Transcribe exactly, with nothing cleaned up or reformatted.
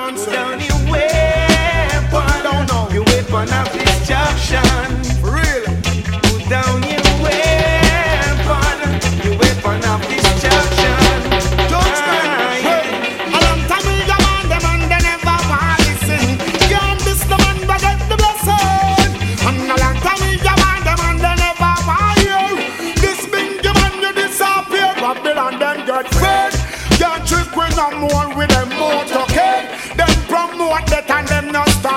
Put down your weapon, your weapon of destruction. For real. Put down your weapon, your weapon of destruction. Judgment. Hey, a long time we a man them and they never want listen. Can't miss the man but get the blessing. And a long time we a man them and they never want hear. This big man you disappear. Babylon them get fed. Can't trick we no more with them motorcade. Them promote that and them not stop.